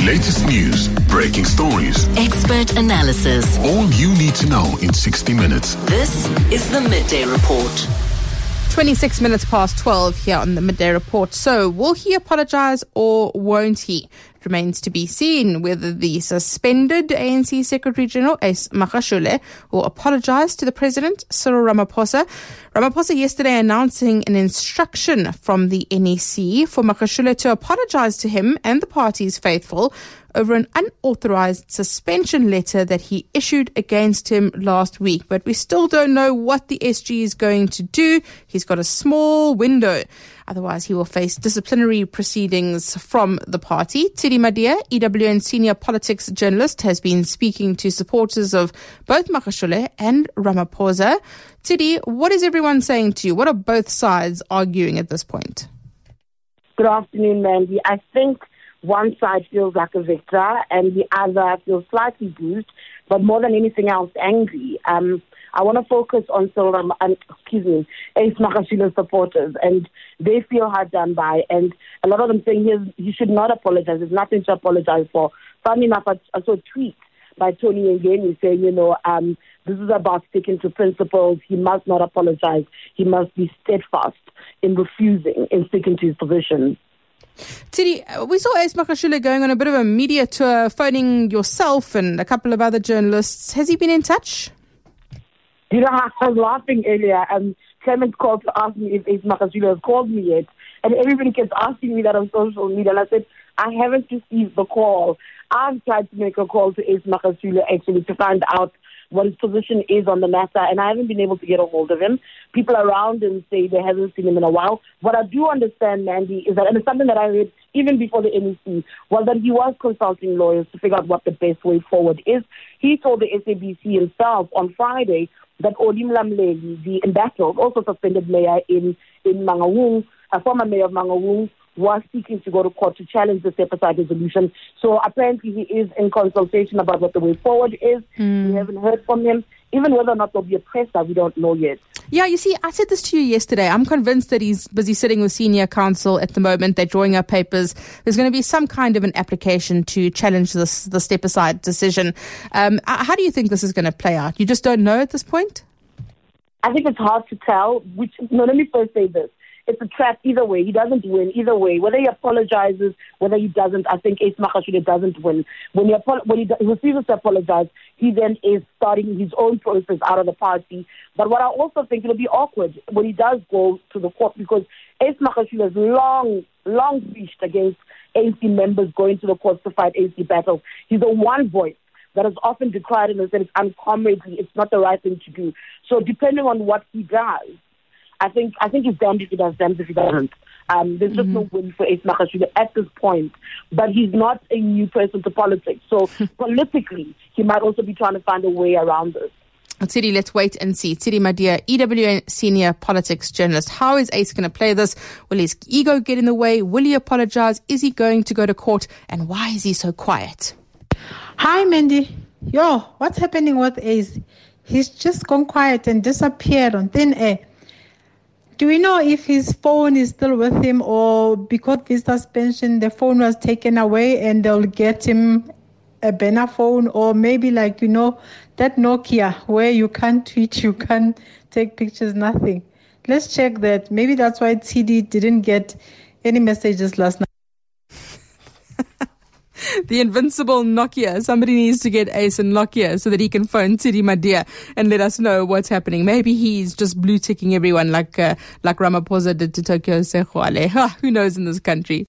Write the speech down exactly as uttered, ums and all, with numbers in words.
Latest news, breaking stories, expert analysis. All you need to know in sixty minutes. This is the Midday Report. twenty-six minutes past twelve here on the Midday Report. So, will he apologise or won't he? It remains to be seen whether the suspended A N C Secretary-General Ace Magashule will apologise to the President, Cyril Ramaphosa. Ramaphosa yesterday announcing an instruction from the N E C for Magashule to apologise to him and the party's faithful over an unauthorized suspension letter that he issued against him last week. But we still don't know what the S G is going to do. He's got a small window. Otherwise, he will face disciplinary proceedings from the party. Tshidi Madea, E W N senior politics journalist, has been speaking to supporters of both Magashule and Ramaphosa. Tshidi, what is everyone saying to you? What are both sides arguing at this point? Good afternoon, Mandy. I think one side feels like a victor and the other feels slightly bruised, but more than anything else, angry. Um, I want to focus on Cyril, um, excuse me, Ace Magashule's supporters, and they feel hard done by, and a lot of them saying he, he should not apologize. There's nothing to apologize for. Funny enough, I, I saw a tweet by Tony Ngeni saying, you know, um, this is about sticking to principles. He must not apologize. He must be steadfast in refusing, in sticking to his position. Tshidi, we saw Ace Magashule going on a bit of a media tour, phoning yourself and a couple of other journalists. Has he been in touch? You know, I was laughing earlier, and Clement called to ask me if Ace Magashule has called me yet, and everybody kept asking me that on social media, and I said, I haven't received the call. I've tried to make a call to Ace Magashule actually to find out what his position is on the matter, and I haven't been able to get a hold of him. People around him say they haven't seen him in a while. What I do understand, Mandy, is that, and it's something that I read even before the N E C, was that he was consulting lawyers to figure out what the best way forward is. He told the S A B C himself on Friday that Odim Lamleli, the embattled, also suspended mayor in, in Mangaung, a former mayor of Mangaung, was seeking to go to court to challenge the step-aside resolution. So apparently he is in consultation about what the way forward is. Mm. We haven't heard from him. Even whether or not there'll be a presser, we don't know yet. Yeah, you see, I said this to you yesterday. I'm convinced that he's busy sitting with senior counsel at the moment. They're drawing up papers. There's going to be some kind of an application to challenge this the step-aside decision. Um, how do you think this is going to play out? You just don't know at this point? I think it's hard to tell. Which, no, let me first say this. It's a trap either way. He doesn't win either way. Whether he apologizes, whether he doesn't, I think Ace Magashule doesn't win. When he, apo- when he, he refuses to apologize, he then is starting his own process out of the party. But what I also think, it'll be awkward when he does go to the court, because Ace Magashule has long, long reached against A N C members going to the courts to fight A N C battles. He's the one voice that is often decried and said it's uncomradely, it's not the right thing to do. So depending on what he does, I think I think he's damned if he does, damned if he doesn't. Um, there's just mm-hmm. no win for Ace Magashule at this point. But he's not a new person to politics. So politically, he might also be trying to find a way around this. Tshidi, let's wait and see. Tshidi Madea, E W N senior politics journalist. How is Ace going to play this? Will his ego get in the way? Will he apologize? Is he going to go to court? And why is he so quiet? Hi, Mandy. Yo, what's happening with Ace? He's just gone quiet and disappeared on thin air. Do we know if his phone is still with him, or because of his suspension, the phone was taken away and they'll get him a banner phone, or maybe like, you know, that Nokia where you can't tweet, you can't take pictures, nothing. Let's check that. Maybe that's why Tshidi didn't get any messages last night. The invincible Nokia. Somebody needs to get Ace and Nokia so that he can phone Tshidi Madea and let us know what's happening. Maybe he's just blue ticking everyone like uh, like Ramaphosa did to Tokyo Sexwale. Who knows in this country?